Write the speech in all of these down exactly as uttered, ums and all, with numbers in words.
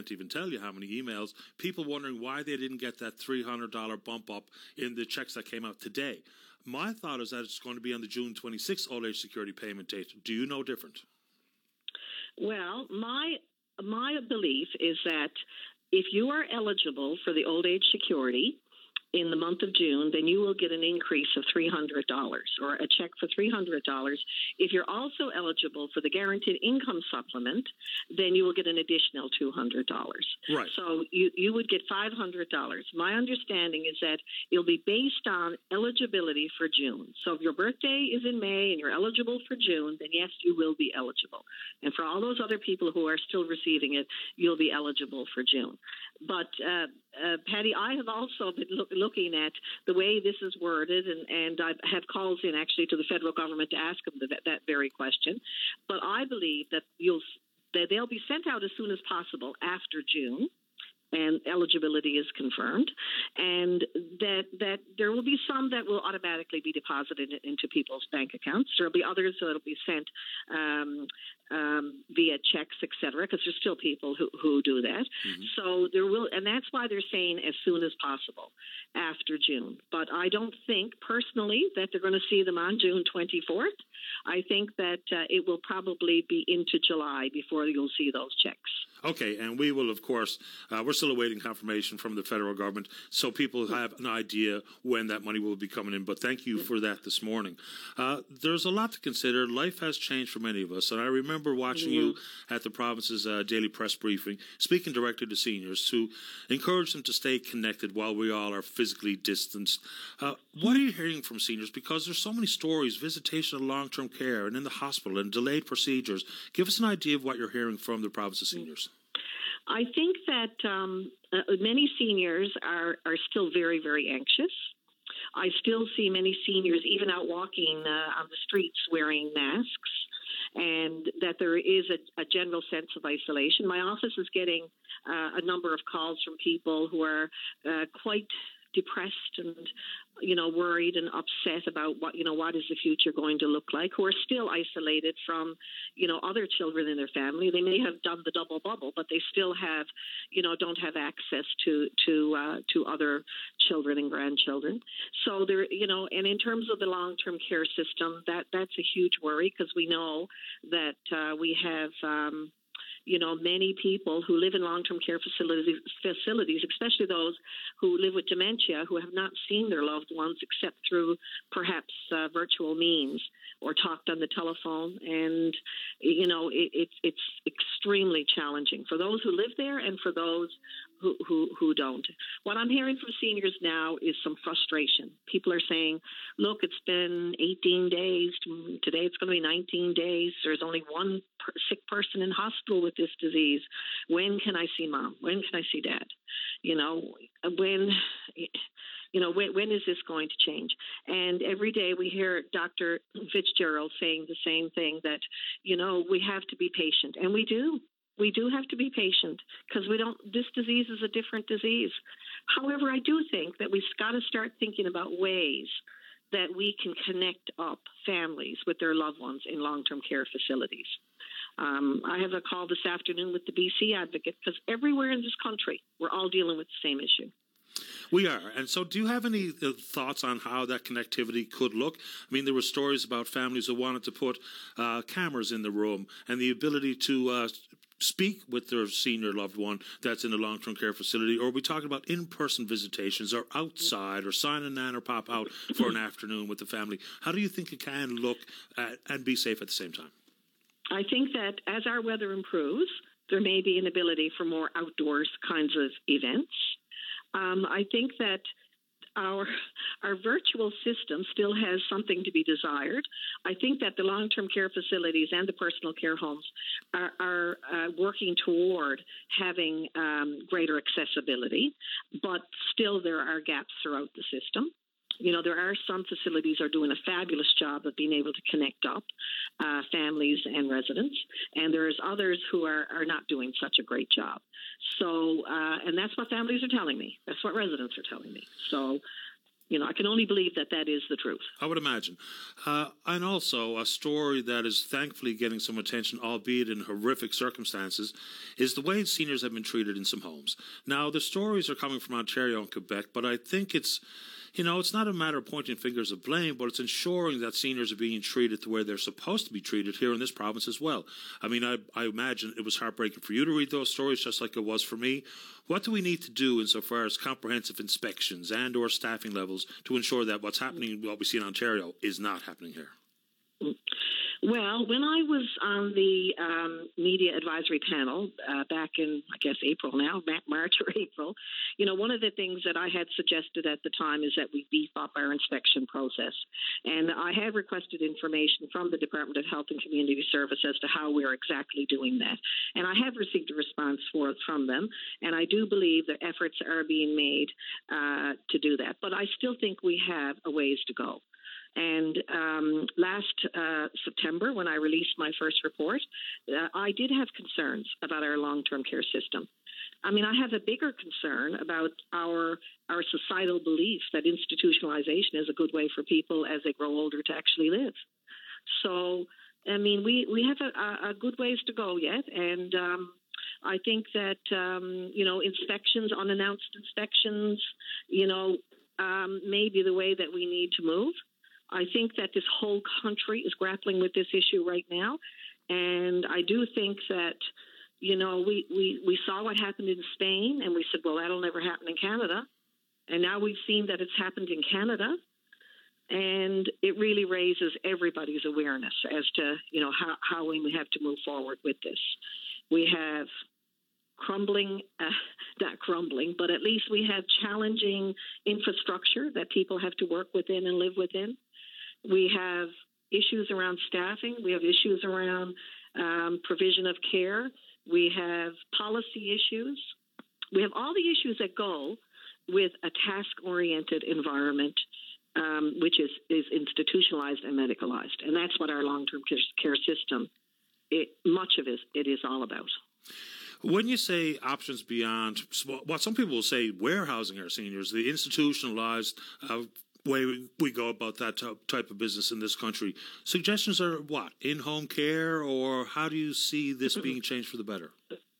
even tell you how many emails, people wondering why they didn't get that three hundred dollars bump up in the checks that came out today. My thought is that it's going to be on the June twenty-sixth old age security payment date. Do you know different? Well, my my belief is that if you are eligible for the old age security in the month of June, then you will get an increase of three hundred dollars or a check for three hundred dollars. If you're also eligible for the guaranteed income supplement, then you will get an additional two hundred dollars. Right. So you, you would get five hundred dollars. My understanding is that it'll be based on eligibility for June. So if your birthday is in May and you're eligible for June, then yes, you will be eligible. And for all those other people who are still receiving it, you'll be eligible for June. But, uh, uh, Patty, I have also been look, looking at the way this is worded, and, and I have calls in actually to the federal government to ask them that, that very question. But I believe that you'll that they'll be sent out as soon as possible after June, and eligibility is confirmed, and that that there will be some that will automatically be deposited into people's bank accounts. There will be others that will be sent um, um, via checks, et cetera, because there's still people who, who do that. Mm-hmm. So there will, and that's why they're saying as soon as possible after June. But I don't think personally that they're going to see them on June twenty-fourth. I think that uh, it will probably be into July before you'll see those checks. Okay, and we will, of course, uh, we're still awaiting confirmation from the federal government, so people have an idea when that money will be coming in, but thank you for that this morning. Uh, there's a lot to consider. Life has changed for many of us, and I remember watching mm-hmm. you at the province's uh, daily press briefing, speaking directly to seniors to encourage them to stay connected while we all are physically distanced. Uh, what are you hearing from seniors? Because there's so many stories, visitation of long-term care and in the hospital and delayed procedures. Give us an idea of what you're hearing from the province's seniors. I think that um, uh, many seniors are, are still very, very anxious. I still see many seniors even out walking uh, on the streets wearing masks, and that there is a, a general sense of isolation. My office is getting uh, a number of calls from people who are uh, quite depressed and, you know, worried and upset about what, you know, what is the future going to look like, who are still isolated from, you know, other children in their family. They may have done the double bubble, but they still have, you know, don't have access to, to, uh, to other children and grandchildren. So there, you know, and in terms of the long-term care system, that, that's a huge worry, because we know that uh, we have, um, you know, many people who live in long-term care facilities, facilities, especially those who live with dementia, who have not seen their loved ones except through perhaps uh, virtual means or talked on the telephone. And, you know, it, it, it's extremely challenging for those who live there and for those who, who, who don't. What I'm hearing from seniors now is some frustration. People are saying, look, it's been eighteen days. Today it's going to be nineteen days. There's only one per- sick person in hospital with this disease. When can I see mom? When can I see dad? You know, when... You know, when, when is this going to change? And every day we hear Doctor Fitzgerald saying the same thing, that, you know, we have to be patient. And we do. We do have to be patient, because we don't, this disease is a different disease. However, I do think that we've got to start thinking about ways that we can connect up families with their loved ones in long-term care facilities. Um, I have a call this afternoon with the B C Advocate, because everywhere in this country, we're all dealing with the same issue. We are. And so do you have any uh, thoughts on how that connectivity could look? I mean, there were stories about families who wanted to put uh, cameras in the room and the ability to uh, speak with their senior loved one that's in a long-term care facility. Or are we talking about in-person visitations or outside, or sign a nan or pop out for an afternoon with the family? How do you think it can look at, and be safe at the same time? I think that as our weather improves, there may be an ability for more outdoors kinds of events. Um, I think that our our virtual system still has something to be desired. I think that the long-term care facilities and the personal care homes are, are uh, working toward having um, greater accessibility, but still there are gaps throughout the system. You know, there are some facilities are doing a fabulous job of being able to connect up uh, families and residents, and there's others who are, are not doing such a great job. So, uh, and that's what families are telling me. That's what residents are telling me. So You know, I can only believe that that is the truth. I would imagine. Uh, and also, a story that is thankfully getting some attention, albeit in horrific circumstances, is the way seniors have been treated in some homes. Now, the stories are coming from Ontario and Quebec, but I think it's, you know, it's not a matter of pointing fingers of blame, but it's ensuring that seniors are being treated the way they're supposed to be treated here in this province as well. I mean, I, I imagine it was heartbreaking for you to read those stories, just like it was for me. What do we need to do insofar as comprehensive inspections and or staffing levels to ensure that what's happening, what we see in Ontario, is not happening here? Well, when I was on the um, media advisory panel uh, back in, I guess, April now, March or April, you know, one of the things that I had suggested at the time is that we beef up our inspection process. And I have requested information from the Department of Health and Community Service as to how we're exactly doing that. And I have received a response for, from them, and I do believe that efforts are being made uh, to do that. But I still think we have a ways to go. And um, last uh, September, when I released my first report, uh, I did have concerns about our long-term care system. I mean, I have a bigger concern about our our societal belief that institutionalization is a good way for people as they grow older to actually live. So, I mean, we, we have a, a good ways to go yet, and um, I think that, um, you know, inspections, unannounced inspections, you know, um, may be the way that we need to move. I think that this whole country is grappling with this issue right now. And I do think that, you know, we, we, we saw what happened in Spain and we said, well, that'll never happen in Canada. And now we've seen that it's happened in Canada. And it really raises everybody's awareness as to, you know, how, how we have to move forward with this. We have crumbling, uh, not crumbling, but at least we have challenging infrastructure that people have to work within and live within. We have issues around staffing. We have issues around um, provision of care. We have policy issues. We have all the issues that go with a task-oriented environment, um, which is, is institutionalized and medicalized. And that's what our long-term care system, it, much of it, it is all about. When you say options beyond what some people will say, warehousing our seniors, the institutionalized uh, way we go about that type of business in this country, suggestions are what? In-home care, or how do you see this being changed for the better?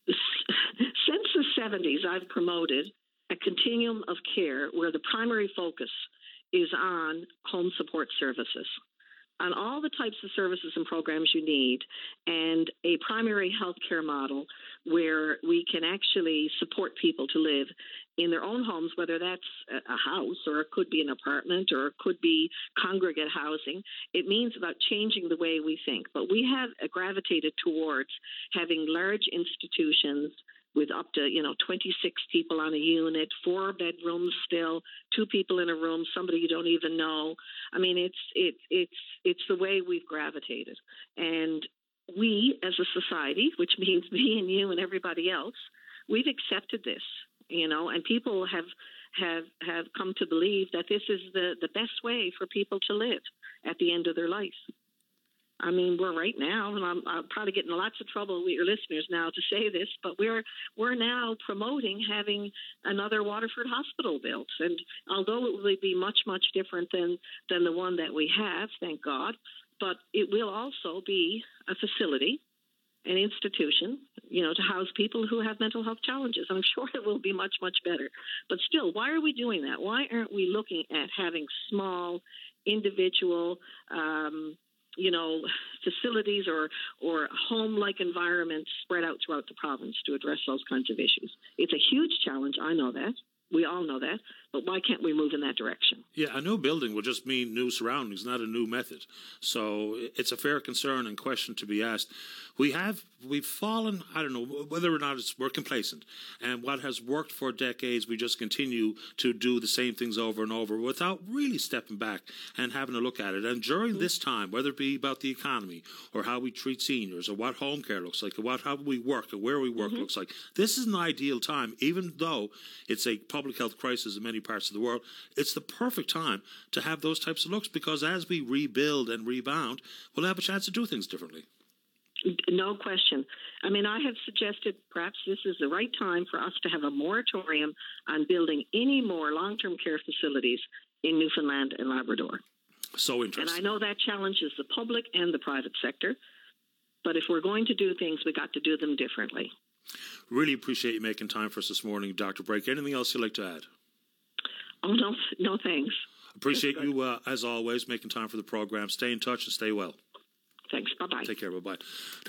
Since the seventies, I've promoted a continuum of care where the primary focus is on home support services, on all the types of services and programs you need, and a primary health care model where we can actually support people to live in their own homes, whether that's a house or it could be an apartment or it could be congregate housing. It means about changing the way we think. But we have gravitated towards having large institutions with up to, you know, twenty-six people on a unit, four bedrooms still, two people in a room, somebody you don't even know. I mean, it's it's it's it's the way we've gravitated. And we, as a society, which means me and you and everybody else, we've accepted this, you know, and people have have have come to believe that this is the, the best way for people to live at the end of their life. I mean, we're right now, and I'm, I'm probably getting lots of trouble with your listeners now to say this, but we're we're now promoting having another Waterford hospital built. And although it will be much, much different than, than the one that we have, thank God, but it will also be a facility, an institution, you know, to house people who have mental health challenges. I'm sure it will be much, much better. But still, why are we doing that? Why aren't we looking at having small, individual, um, you know, facilities or, or home-like environments spread out throughout the province to address those kinds of issues? It's a huge challenge. I know that. We all know that. But why can't we move in that direction? Yeah, a new building would just mean new surroundings, not a new method. So it's a fair concern and question to be asked. We have, we've fallen, I don't know, whether or not it's, we're complacent. And what has worked for decades, we just continue to do the same things over and over without really stepping back and having a look at it. And during this time, whether it be about the economy or how we treat seniors or what home care looks like or what, how we work or where we work mm-hmm. looks like, this is an ideal time, even though it's a public health crisis in many parts of the world. It's the perfect time to have those types of looks, because as we rebuild and rebound, we'll have a chance to do things differently. No question. I mean, I have suggested perhaps this is the right time for us to have a moratorium on building any more long-term care facilities in Newfoundland and Labrador. So interesting. And I know that challenges the public and the private sector, but if we're going to do things, we got to do them differently. Really appreciate you making time for us this morning, Doctor Brake. Anything else you'd like to add? Oh, no, no thanks. Appreciate you, uh, as always, making time for the program. Stay in touch and stay well. Thanks. Bye-bye. Take care. Bye-bye.